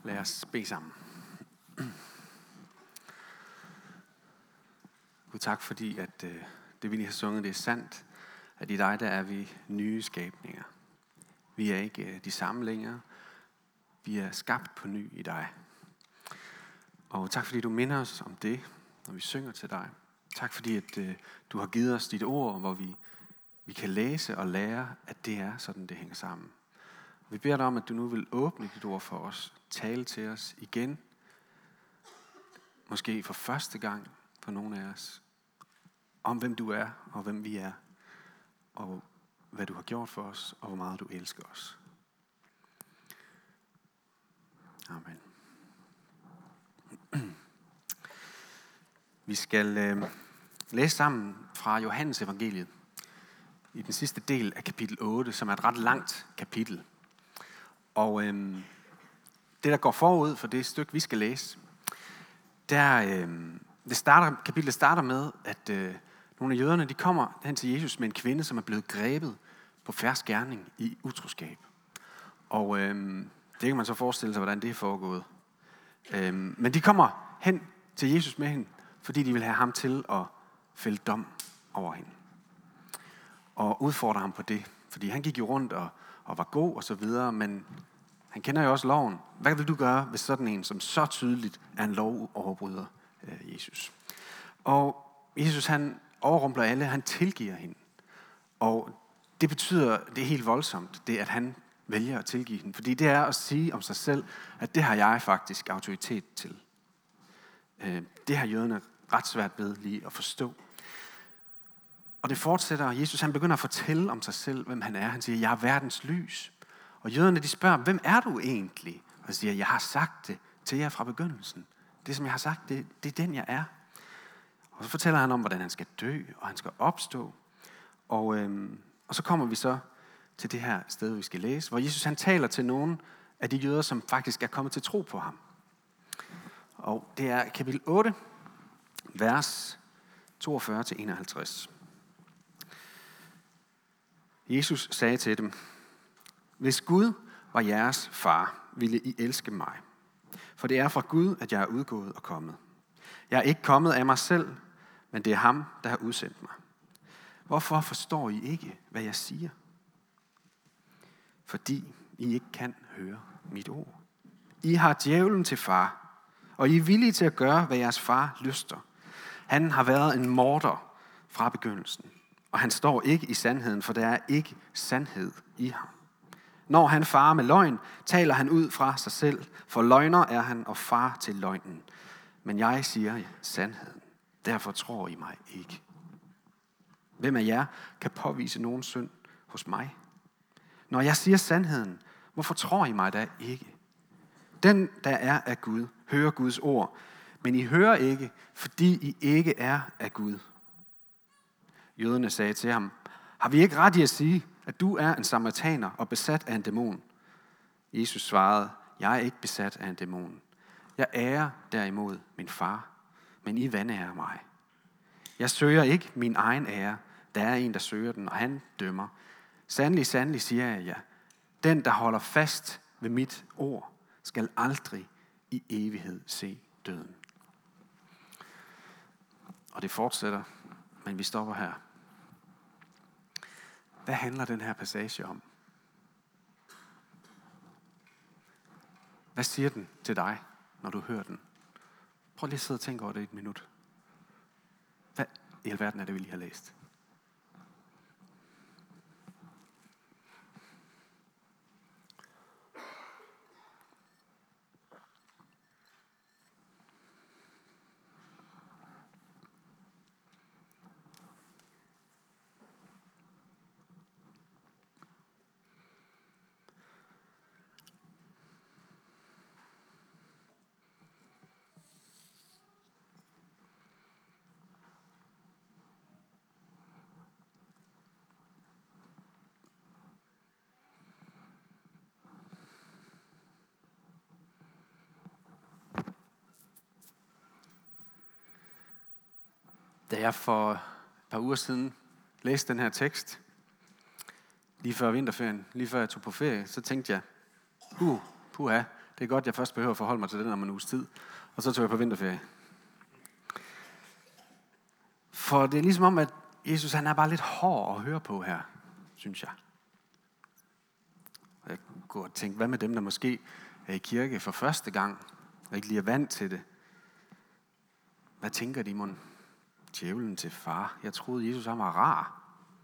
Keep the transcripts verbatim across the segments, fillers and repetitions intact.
Lad os bede sammen. Gud, tak fordi, at øh, det vi lige har sunget, det er sandt. At i dig, der er vi nye skabninger. Vi er ikke øh, de samme længere. Vi er skabt på ny i dig. Og tak fordi du minder os om det, når vi synger til dig. Tak fordi, at øh, du har givet os dit ord, hvor vi, vi kan læse og lære, at det er sådan, det hænger sammen. Vi beder dig om, at du nu vil åbne dit ord for os. Tale til os igen. Måske for første gang for nogle af os. Om hvem du er og hvem vi er. Og hvad du har gjort for os og hvor meget du elsker os. Amen. Vi skal øh, læse sammen fra Johannes evangeliet. I den sidste del af kapitel otte, som er et ret langt kapitel. Og øh, det, der går forud for det stykke, vi skal læse, der, øh, det starter, kapitlet starter med, at øh, nogle af jøderne, de kommer hen til Jesus med en kvinde, som er blevet grebet på fersk gerning i utroskab. Og øh, det kan man så forestille sig, hvordan det er foregået. Øh, men de kommer hen til Jesus med hende, fordi de vil have ham til at fælde dom over hende. Og udfordre ham på det. Fordi han gik jo rundt og, og var god og så videre, men han kender jo også loven. Hvad vil du gøre, hvis sådan en, som så tydeligt er en lovoverbryder, øh, Jesus? Og Jesus, han overrumpler alle, han tilgiver hende. Og det betyder, det er helt voldsomt, det at han vælger at tilgive hende. Fordi det er at sige om sig selv, at det har jeg faktisk autoritet til. Øh, det har jøderne ret svært ved lige at forstå. Og det fortsætter, Jesus han begynder at fortælle om sig selv, hvem han er. Han siger, jeg er verdens lys. Og jøderne de spørger, hvem er du egentlig? Og han siger, jeg har sagt det til jer fra begyndelsen. Det som jeg har sagt, det, det er den jeg er. Og så fortæller han om, hvordan han skal dø, og han skal opstå. Og, øhm, og så kommer vi så til det her sted, vi skal læse, hvor Jesus han taler til nogle af de jøder, som faktisk er kommet til tro på ham. Og det er kapitel otte, vers toogfyrre til enoghalvtreds. Jesus sagde til dem, hvis Gud var jeres far, ville I elske mig. For det er fra Gud, at jeg er udgået og kommet. Jeg er ikke kommet af mig selv, men det er ham, der har udsendt mig. Hvorfor forstår I ikke, hvad jeg siger? Fordi I ikke kan høre mit ord. I har djævlen til far, og I er villige til at gøre, hvad jeres far lyster. Han har været en morder fra begyndelsen, og han står ikke i sandheden, for der er ikke sandhed i ham. Når han farer med løgn, taler han ud fra sig selv, for løgner er han og far til løgnen. Men jeg siger sandheden, derfor tror I mig ikke. Hvem af jer kan påvise nogen synd hos mig? Når jeg siger sandheden, hvorfor tror I mig da ikke? Den, der er af Gud, hører Guds ord, men I hører ikke, fordi I ikke er af Gud. Jøderne sagde til ham, har vi ikke ret i at sige, at du er en samaritaner og besat af en dæmon? Jesus svarede, jeg er ikke besat af en dæmon. Jeg ærer derimod min far, men I vanærer mig. Jeg søger ikke min egen ære, der er en, der søger den, og han dømmer. Sandelig, sandelig siger jeg jer, den, der holder fast ved mit ord, skal aldrig i evighed se døden. Og det fortsætter, men vi stopper her. Hvad handler den her passage om? Hvad siger den til dig, når du hører den? Prøv lige at sidde og tænke over det et minut. Hvad i alverden er det, vi lige har læst? Da jeg for et par uger siden læste den her tekst, lige før vinterferien, lige før jeg tog på ferie, så tænkte jeg, uh, puha, Det er godt, jeg først behøver at forholde mig til den om en uges tid. Og så tog jeg på vinterferie. For det er ligesom om, at Jesus han er bare lidt hård at høre på her, synes jeg. Og jeg går og tænker, hvad med dem, der måske er i kirke for første gang, og ikke lige er vant til det? Hvad tænker de, mon? Djævlen til far. Jeg troede, Jesus han var rar.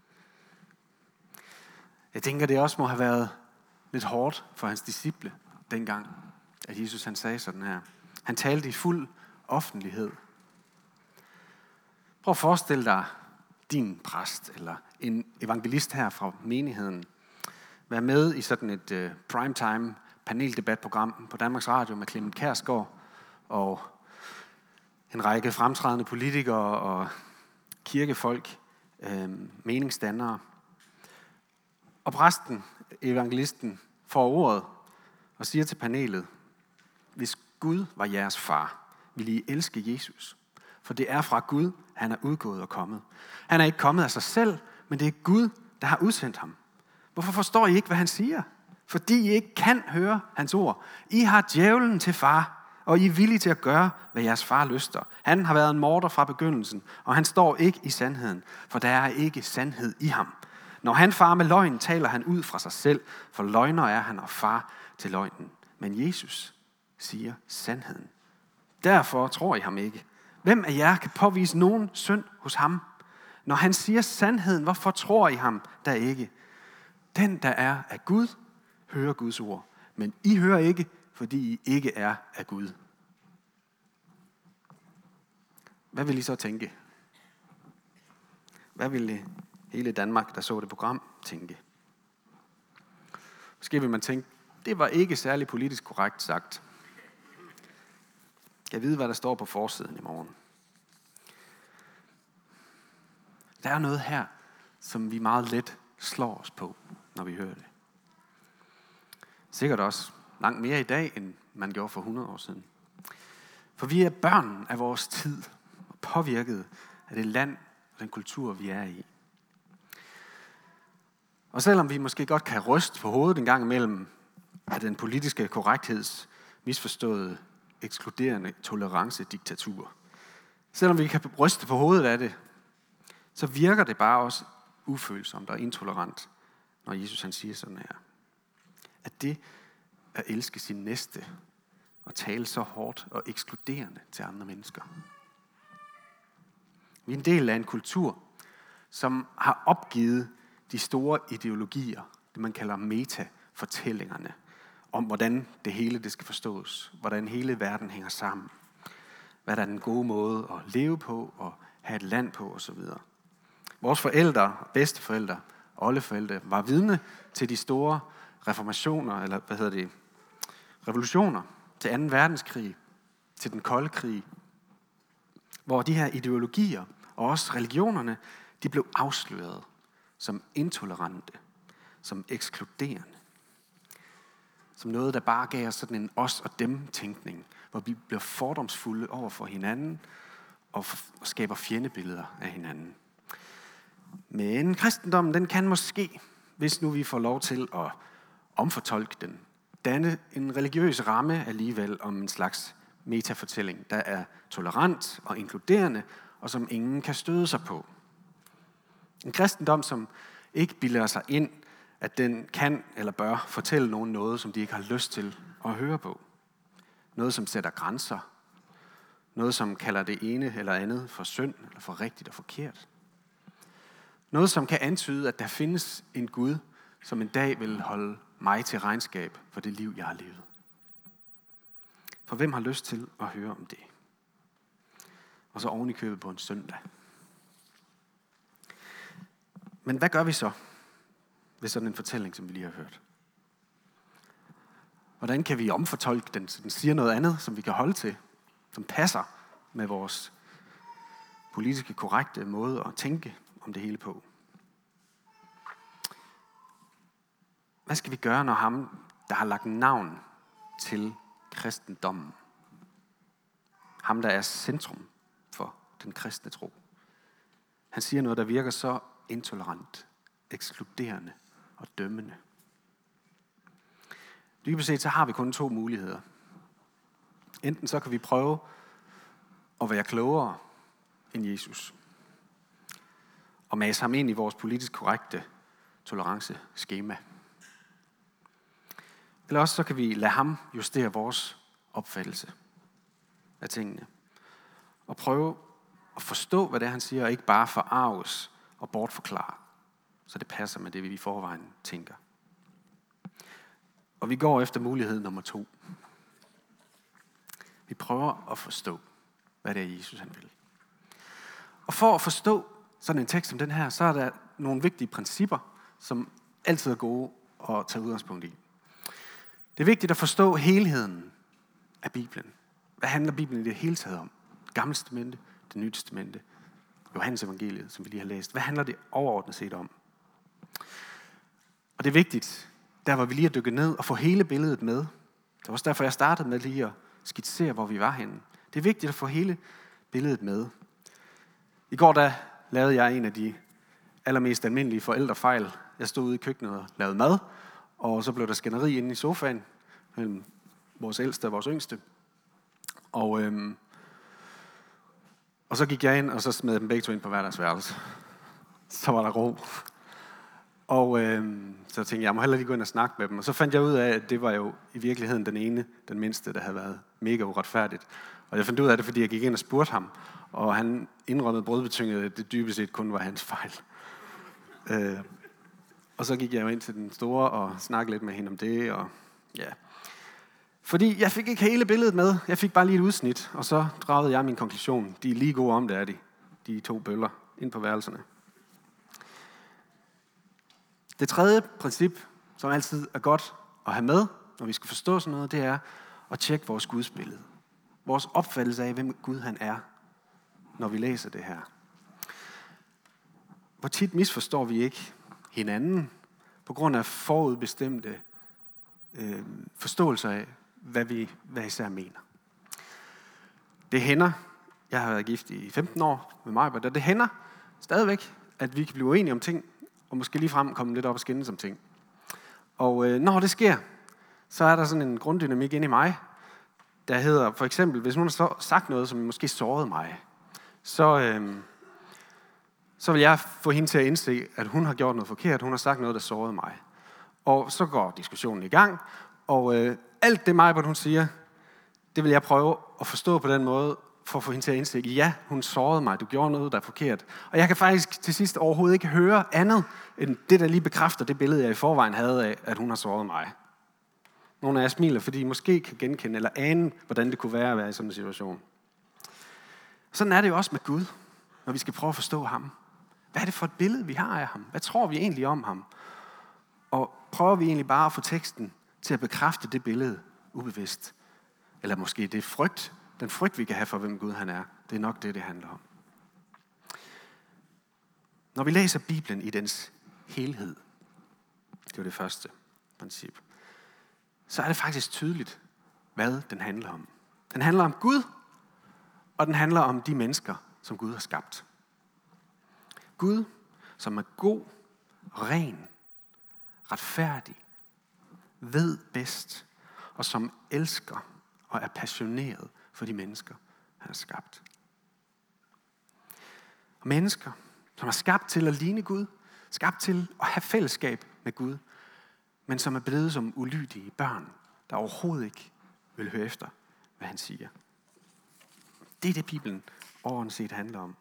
Jeg tænker, det også må have været lidt hårdt for hans disciple dengang, at Jesus han sagde sådan her. Han talte i fuld offentlighed. Prøv at forestille dig din præst eller en evangelist her fra menigheden være med i sådan et uh, primetime paneldebatprogram på Danmarks Radio med Clement Kjærsgaard og en række fremtrædende politikere og kirkefolk, øh, meningsdannere. Og præsten, evangelisten, får ordet og siger til panelet, hvis Gud var jeres far, ville I elske Jesus. For det er fra Gud, han er udgået og kommet. Han er ikke kommet af sig selv, men det er Gud, der har udsendt ham. Hvorfor forstår I ikke, hvad han siger? Fordi I ikke kan høre hans ord. I har djævlen til far, og I er villige til at gøre, hvad jeres far lyster. Han har været en morder fra begyndelsen, og han står ikke i sandheden, for der er ikke sandhed i ham. Når han farer med løgn, taler han ud fra sig selv, for løgner er han og far til løgnen. Men Jesus siger sandheden. Derfor tror I ham ikke. Hvem af jer kan påvise nogen synd hos ham? Når han siger sandheden, hvorfor tror I ham der ikke? Den, der er af Gud, hører Guds ord. Men I hører ikke, fordi I ikke er af Gud. Hvad vil I så tænke? Hvad ville hele Danmark, der så det program, tænke? Måske vil man tænke, det var ikke særlig politisk korrekt sagt. Jeg ved, hvad der står på forsiden i morgen. Der er noget her, som vi meget let slår os på, når vi hører det. Sikkert også langt mere i dag, end man gjorde for hundrede år siden. For vi er børn af vores tid, og påvirket af det land og den kultur, vi er i. Og selvom vi måske godt kan ryste på hovedet en gang imellem af den politiske korrektheds misforståede, ekskluderende tolerance-diktatur, selvom vi kan ryste på hovedet af det, så virker det bare også ufølsomt og intolerant, når Jesus han siger sådan her. At det at elske sin næste og tale så hårdt og ekskluderende til andre mennesker. Vi er en del af en kultur, som har opgivet de store ideologier, det man kalder metafortællingerne, om hvordan det hele det skal forstås, hvordan hele verden hænger sammen, hvad der er den gode måde at leve på og have et land på osv. Vores forældre, bedsteforældre, oldeforældre var vidne til de store reformationer, eller hvad hedder det, revolutioner, til anden verdenskrig, til den kolde krig, hvor de her ideologier og også religionerne, de blev afsløret som intolerante, som ekskluderende, som noget, der bare gav os sådan en os og dem tænkning, hvor vi bliver fordomsfulde over for hinanden og skaber fjendebilleder af hinanden. Men kristendommen, den kan måske, hvis nu vi får lov til at omfortolke den, danne en religiøs ramme alligevel om en slags metafortælling, der er tolerant og inkluderende, og som ingen kan støde sig på. En kristendom, som ikke bilder sig ind, at den kan eller bør fortælle nogen noget, som de ikke har lyst til at høre på. Noget, som sætter grænser. Noget, som kalder det ene eller andet for synd, eller for rigtigt og forkert. Noget, som kan antyde, at der findes en Gud, som en dag vil holde mig til regnskab for det liv, jeg har levet. For hvem har lyst til at høre om det? Og så oven i købet på en søndag. Men hvad gør vi så ved sådan en fortælling, som vi lige har hørt? Hvordan kan vi omfortolke den, så den siger noget andet, som vi kan holde til, som passer med vores politiske korrekte måde at tænke om det hele på? Hvad skal vi gøre, når ham, der har lagt navn til kristendommen, ham, der er centrum for den kristne tro, han siger noget, der virker så intolerant, ekskluderende og dømmende? Dybest set så har vi kun to muligheder. Enten så kan vi prøve at være klogere end Jesus, og mase ham ind i vores politisk korrekte toleranceskema. Eller også så kan vi lade ham justere vores opfattelse af tingene, og prøve at forstå, hvad det er, han siger, og ikke bare forarves og bortforklare, så det passer med det, vi i forvejen tænker. Og vi går efter mulighed nummer to. Vi prøver at forstå, hvad det er, Jesus han vil. Og for at forstå sådan en tekst som den her, så er der nogle vigtige principper, som altid er gode at tage udgangspunkt i. Det er vigtigt at forstå helheden af Bibelen. Hvad handler Bibelen i det hele taget om? Det gamle testamente, det nye testamente, Johannes evangeliet, som vi lige har læst. Hvad handler det overordnet set om? Og det er vigtigt, der hvor vi lige har dykket ned og få hele billedet med. Det var også derfor, jeg startede med lige at skitsere, hvor vi var henne. Det er vigtigt at få hele billedet med. I går der lavede jeg en af de allermest almindelige forældrefejl. Jeg stod ude i køkkenet og lavede mad, og så blev der skænderi inde i sofaen mellem vores ældste og vores yngste. Og, øhm, og så gik jeg ind, og så smed dem begge to ind på hver deres værelse. Så var der ro. Og øhm, så tænkte jeg, jeg må heller lige gå ind og snakke med dem. Og så fandt jeg ud af, at det var jo i virkeligheden den ene, den mindste, der havde været mega uretfærdigt. Og jeg fandt ud af det, fordi jeg gik ind og spurgte ham. Og han indrømmede brødbetynget, at det dybest set kun var hans fejl. Øh, og så gik jeg jo ind til den store og snakkede lidt med hende om det. Og, ja. Fordi jeg fik ikke hele billedet med. Jeg fik bare lige et udsnit, og så dragede jeg min konklusion. De er lige gode om det, er de. De to bøller ind på værelserne. Det tredje princip, som altid er godt at have med, når vi skal forstå sådan noget, det er at tjekke vores gudsbillede. Vores opfattelse af, hvem Gud han er, når vi læser det her. Hvor tit misforstår vi ikke hinanden på grund af forudbestemte øh, forståelser af, hvad vi hvad især mener. Det hænder, jeg har været gift i femten år med mig, og det hænder stadigvæk, at vi kan blive uenige om ting, og måske ligefrem komme lidt op og skændes om ting. Og øh, når det sker, så er der sådan en grunddynamik inde i mig, der hedder for eksempel, hvis nogen har sagt noget, som måske sårede mig, så, øh, så vil jeg få hende til at indse, at hun har gjort noget forkert, hun har sagt noget, der sårede mig. Og så går diskussionen i gang, og øh, alt det mig, hvad hun siger, det vil jeg prøve at forstå på den måde, for at få hende til at indse, ja, hun sårede mig, du gjorde noget, der er forkert. Og jeg kan faktisk til sidst overhovedet ikke høre andet, end det, der lige bekræfter det billede, jeg i forvejen havde af, at hun har såret mig. Nogle af jer smiler, fordi I måske kan genkende eller ane, hvordan det kunne være at være i sådan en situation. Sådan er det jo også med Gud, når vi skal prøve at forstå ham. Hvad er det for et billede, vi har af ham? Hvad tror vi egentlig om ham? Og prøver vi egentlig bare at få teksten til at bekræfte det billede ubevidst? Eller måske det frygt, den frygt, vi kan have for, hvem Gud han er. Det er nok det, det handler om. Når vi læser Bibelen i dens helhed, det var det første princip, så er det faktisk tydeligt, hvad den handler om. Den handler om Gud, og den handler om de mennesker, som Gud har skabt. Gud, som er god, ren, retfærdig, ved bedst, og som elsker og er passioneret for de mennesker, han har skabt. Og mennesker, som er skabt til at ligne Gud, skabt til at have fællesskab med Gud, men som er blevet som ulydige børn, der overhovedet ikke vil høre efter, hvad han siger. Det er det, Bibelen overordnet set handler om.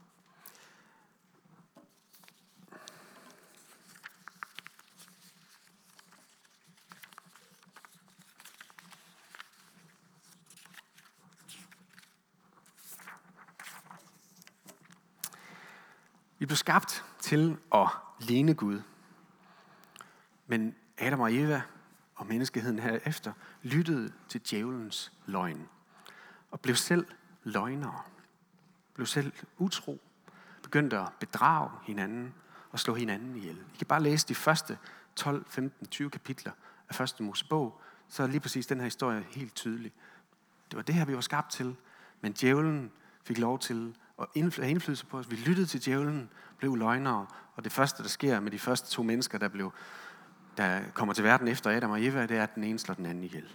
Vi blev skabt til at ligne Gud. Men Adam og Eva og menneskeheden herefter lyttede til djævelens løgn. Og blev selv løgnere. Blev selv utro. Begyndte at bedrage hinanden og slå hinanden ihjel. I kan bare læse de første tolv, femten, tyve kapitler af første Mosebog, så er lige præcis den her historie helt tydelig. Det var det her, vi var skabt til. Men djævelen fik lov til at have indflydelse på os. Vi lyttede til djævelen, blev løgnere, og det første, der sker med de første to mennesker, der blev der kommer til verden efter Adam og Eva, det er, at den ene slår den anden ihjel.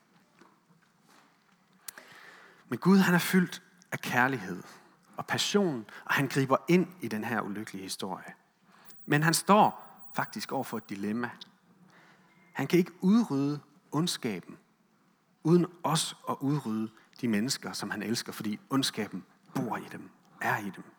Men Gud, han er fyldt af kærlighed og passion, og han griber ind i den her ulykkelige historie. Men han står faktisk over for et dilemma. Han kan ikke udrydde ondskaben, uden også at udrydde de mennesker, som han elsker, fordi ondskaben bor i dem, er i dem.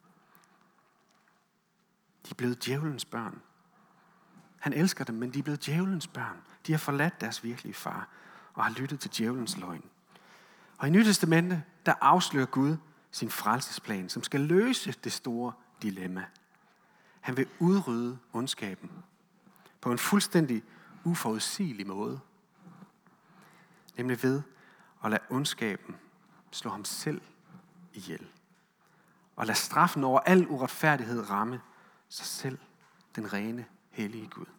De er blevet djævelens børn. Han elsker dem, men de er blevet djævelens børn. De har forladt deres virkelige far og har lyttet til djævelens løgn. Og i Nye Testamente, der afslører Gud sin frelsesplan, som skal løse det store dilemma. Han vil udrydde ondskaben på en fuldstændig uforudsigelig måde. Nemlig ved at lade ondskaben slå ham selv ihjel. Og lade straffen over al uretfærdighed ramme sig selv, den rene, hellige Gud.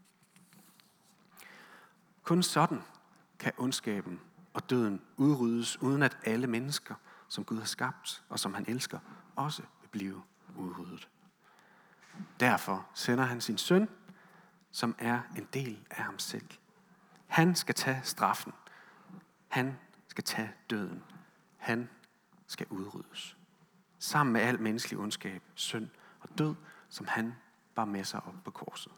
Kun sådan kan ondskaben og døden udryddes, uden at alle mennesker, som Gud har skabt og som han elsker, også vil blive udryddet. Derfor sender han sin søn, som er en del af ham selv. Han skal tage straffen. Han skal tage døden. Han skal udryddes. Sammen med al menneskelig ondskab, synd og død, som han bar med sig op på korset.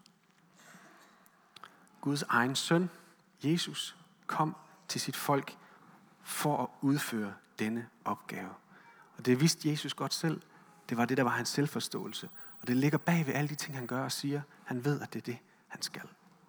Guds egen søn, Jesus, kom til sit folk for at udføre denne opgave. Og det vidste Jesus godt selv. Det var det, der var hans selvforståelse. Og det ligger bag ved alle de ting, han gør og siger. Han ved, at det er det, han skal.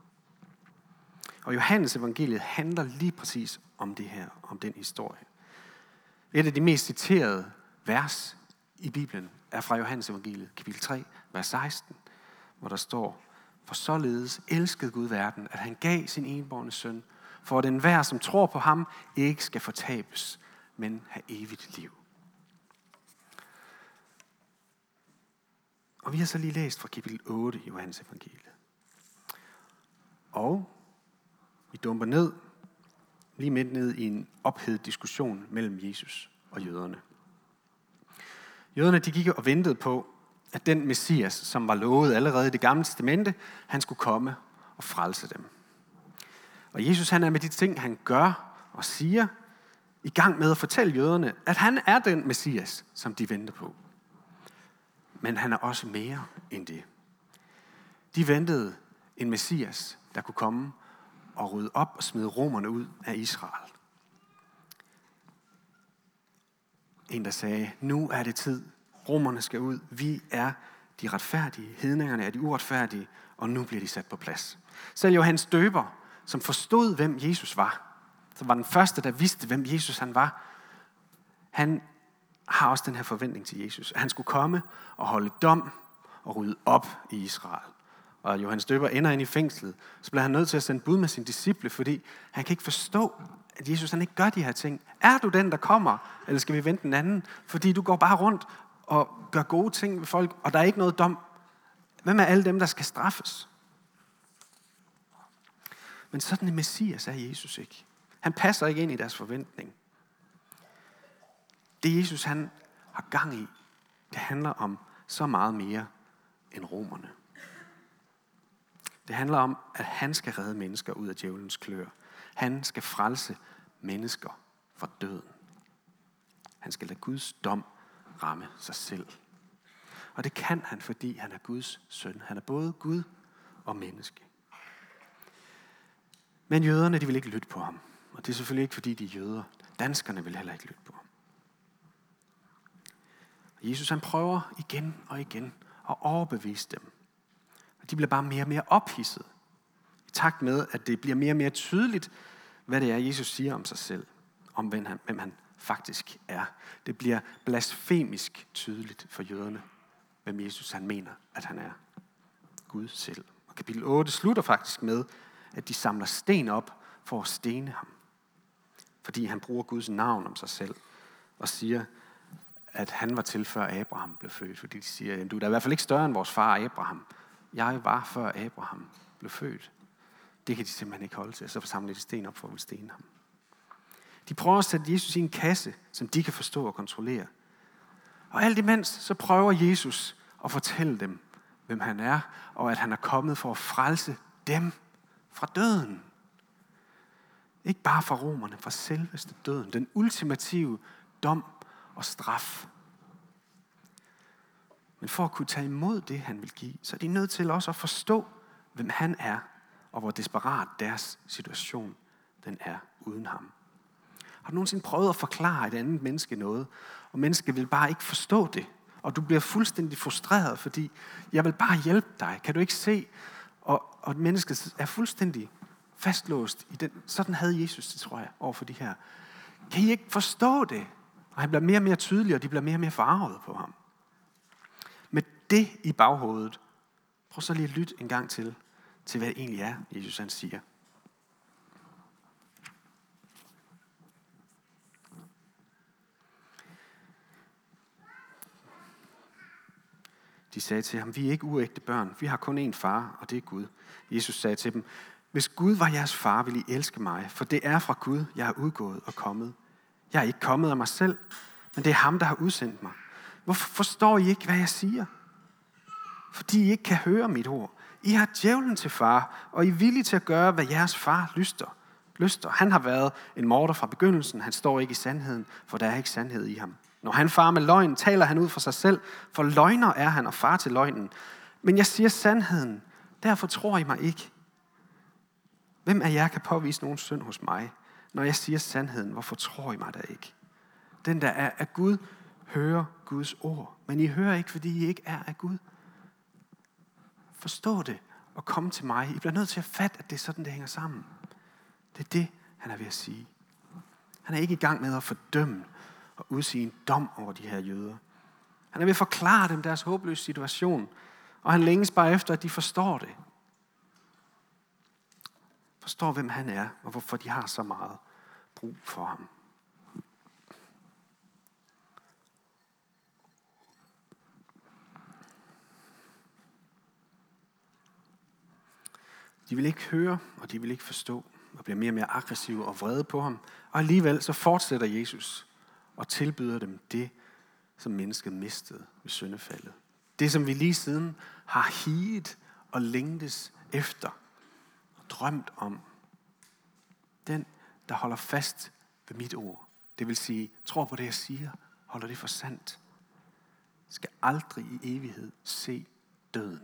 Og Johannes evangeliet handler lige præcis om det her, om den historie. Et af de mest citerede vers i Bibelen er fra Johannes evangeliet, kapitel tre, vers seksten, hvor der står: For således elskede Gud verden, at han gav sin enbårne søn, for at enhver, som tror på ham, ikke skal fortabes, men have evigt liv. Og vi har så lige læst fra kapitel otte i Johannes evangeliet. Og vi dumper ned, lige midt ned i en ophedet diskussion mellem Jesus og jøderne. Jøderne, de gik og ventede på, at den Messias, som var lovet allerede i det gamle testamente, han skulle komme og frelse dem. Og Jesus, han er med de ting, han gør og siger, i gang med at fortælle jøderne, at han er den Messias, som de venter på. Men han er også mere end det. De ventede en Messias, der kunne komme og rydde op og smide romerne ud af Israel. En, der sagde, nu er det tid. Romerne skal ud. Vi er de retfærdige. Hedningerne er de uretfærdige. Og nu bliver de sat på plads. Selv Johannes Døber, som forstod, hvem Jesus var, som var den første, der vidste, hvem Jesus han var, han har også den her forventning til Jesus. At han skulle komme og holde dom og rydde op i Israel. Og Johannes Døber ender ind i fængslet, så bliver han nødt til at sende bud med sine disciple, fordi han kan ikke forstå, at Jesus han ikke gør de her ting. Er du den, der kommer, eller skal vi vente den anden? Fordi du går bare rundt og gør gode ting ved folk, og der er ikke noget dom. Hvem er alle dem, der skal straffes? Men sådan en Messias er Jesus ikke. Han passer ikke ind i deres forventning. Det Jesus han har gang i, det handler om så meget mere end romerne. Det handler om, at han skal redde mennesker ud af djævelens klør. Han skal frelse mennesker fra døden. Han skal lade Guds dom ramme sig selv. Og det kan han, fordi han er Guds søn. Han er både Gud og menneske. Men jøderne, de vil ikke lytte på ham. Og det er selvfølgelig ikke, fordi de er jøder. Danskerne vil heller ikke lytte på ham. Jesus han prøver igen og igen at overbevise dem. Og de bliver bare mere og mere ophidset. I takt med, at det bliver mere og mere tydeligt, hvad det er, Jesus siger om sig selv. Om hvem han, hvem han faktisk er. Det bliver blasfemisk tydeligt for jøderne, hvem Jesus han mener, at han er. Gud selv. Og kapitel otte slutter faktisk med, at de samler sten op for at stene ham. Fordi han bruger Guds navn om sig selv og siger, at han var til før Abraham blev født. Fordi de siger, du er da i hvert fald ikke større end vores far Abraham. Jeg var før Abraham blev født. Det kan de simpelthen ikke holde til. Så samler de sten op for at stene ham. De prøver at sætte Jesus i en kasse, som de kan forstå og kontrollere. Og alt imens, så prøver Jesus at fortælle dem, hvem han er, og at han er kommet for at frelse dem fra døden. Ikke bare fra romerne, fra selveste døden. Den ultimative dom og straf. Men for at kunne tage imod det, han vil give, så er de nødt til også at forstå, hvem han er, og hvor desperat deres situation den er uden ham. Har du nogensinde prøvet at forklare et andet menneske noget, og mennesket vil bare ikke forstå det, og du bliver fuldstændig frustreret, fordi jeg vil bare hjælpe dig, kan du ikke se? Og, og mennesket er fuldstændig fastlåst i den. Sådan havde Jesus det, tror jeg, over for de her. Kan I ikke forstå det? Og han bliver mere og mere tydelig, og de bliver mere og mere forarvet på ham. Med det i baghovedet, prøv så lige at lytte en gang til, til hvad det egentlig er, Jesus han siger. De sagde til ham, vi er ikke uægte børn, vi har kun én far, og det er Gud. Jesus sagde til dem, hvis Gud var jeres far, ville I elske mig, for det er fra Gud, jeg er udgået og kommet. Jeg er ikke kommet af mig selv, men det er ham, der har udsendt mig. Hvorfor forstår I ikke, hvad jeg siger? Fordi I ikke kan høre mit ord. I har djævlen til far, og I er villige til at gøre, hvad jeres far lyster. lyster. Han har været en morder fra begyndelsen. Han står ikke i sandheden, for der er ikke sandhed i ham. Når han farer med løgn, taler han ud for sig selv, for løgner er han og far til løgnen. Men jeg siger sandheden, derfor tror I mig ikke. Hvem af jer kan påvise nogen synd hos mig? Når jeg siger sandheden, hvorfor tror I mig da ikke? Den der er af Gud, hører Guds ord. Men I hører ikke, fordi I ikke er af Gud. Forstå det og kom til mig. I bliver nødt til at fatte, at det er sådan, det hænger sammen. Det er det, han er ved at sige. Han er ikke i gang med at fordømme og udsige en dom over de her jøder. Han er ved at forklare dem deres håbløse situation, og han længes bare efter, at de forstår det. Forstår, hvem han er, og hvorfor de har så meget brug for ham. De vil ikke høre, og de vil ikke forstå, og bliver mere og mere aggressive og vrede på ham. Og alligevel så fortsætter Jesus og tilbyder dem det, som mennesket mistede ved syndefaldet. Det, som vi lige siden har higet og længtes efter og drømt om. Den, der holder fast ved mit ord. Det vil sige, tror på det, jeg siger, holder det for sandt. Skal aldrig i evighed se døden.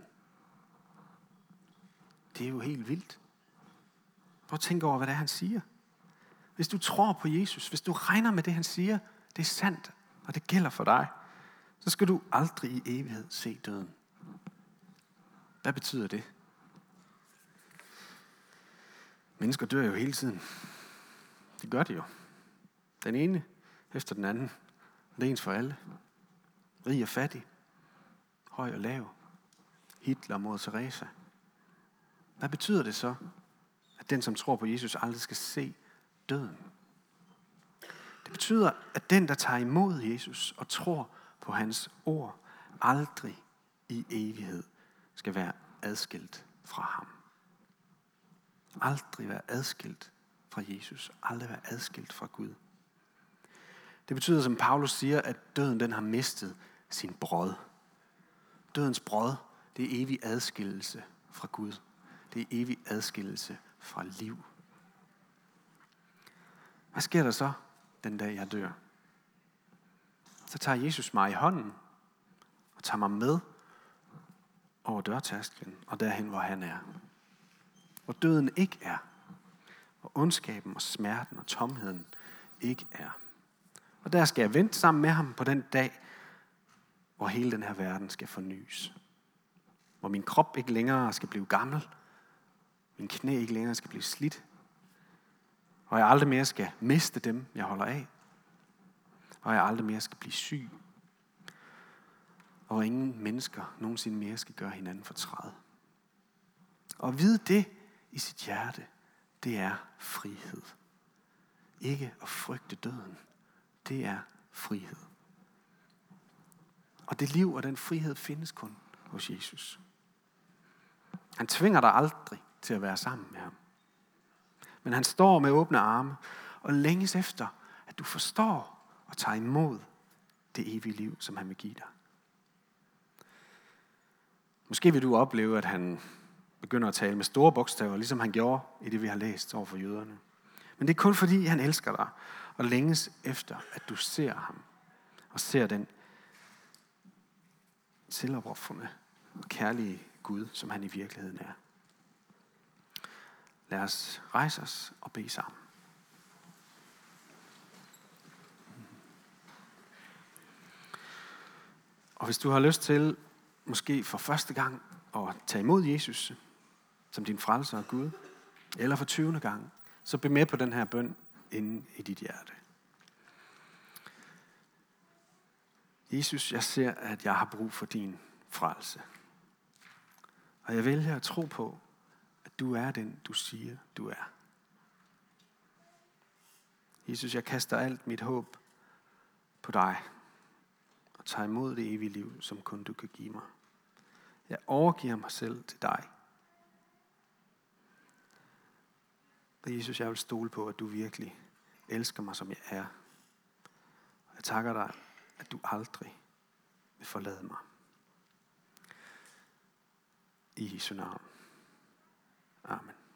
Det er jo helt vildt. Prøv at tænke over, hvad det er, han siger. Hvis du tror på Jesus, hvis du regner med det, han siger, det er sandt, og det gælder for dig, så skal du aldrig i evighed se døden. Hvad betyder det? Mennesker dør jo hele tiden. Det gør de jo. Den ene efter den anden. Det er ens for alle. Rig og fattig. Høj og lav. Hitler mod Teresa. Hvad betyder det så, at den, som tror på Jesus, aldrig skal se døden? Det betyder, at den, der tager imod Jesus og tror på hans ord, aldrig i evighed skal være adskilt fra ham. Aldrig være adskilt fra Jesus. Aldrig være adskilt fra Gud. Det betyder, som Paulus siger, at døden den har mistet sin brod. Dødens brod, det er evig adskillelse fra Gud. Det er evig adskillelse fra liv. Hvad sker der så den dag, jeg dør? Så tager Jesus mig i hånden og tager mig med over dørtærsklen og derhen, hvor han er. Hvor døden ikke er. Hvor ondskaben og smerten og tomheden ikke er. Og der skal jeg vente sammen med ham på den dag, hvor hele den her verden skal fornyes. Hvor min krop ikke længere skal blive gammel. Min knæ ikke længere skal blive slidt. Og jeg aldrig mere skal miste dem, jeg holder af. Og jeg aldrig mere skal blive syg. Og ingen mennesker nogensinde mere skal gøre hinanden fortræd. Og at vide det i sit hjerte, det er frihed. Ikke at frygte døden. Det er frihed. Og det liv og den frihed findes kun hos Jesus. Han tvinger dig aldrig til at være sammen med ham. Men han står med åbne arme og længes efter, at du forstår og tager imod det evige liv, som han vil give dig. Måske vil du opleve, at han begynder at tale med store bogstaver, ligesom han gjorde i det, vi har læst over for jøderne. Men det er kun fordi, han elsker dig og længes efter, at du ser ham og ser den selvopoffrende og kærlige Gud, som han i virkeligheden er. Lad os rejse os og bede sammen. Og hvis du har lyst til, måske for første gang, at tage imod Jesus som din frelser og Gud, eller for tyvende gang, så bed med på den her bøn inde i dit hjerte. Jesus, jeg ser, at jeg har brug for din frelse. Og jeg vælger at tro på, at du er den, du siger, du er. Jesus, jeg kaster alt mit håb på dig, og tager imod det evige liv, som kun du kan give mig. Jeg overgiver mig selv til dig. Og Jesus, jeg vil stole på, at du virkelig elsker mig, som jeg er. Og jeg takker dig, at du aldrig vil forlade mig. I Jesu navn.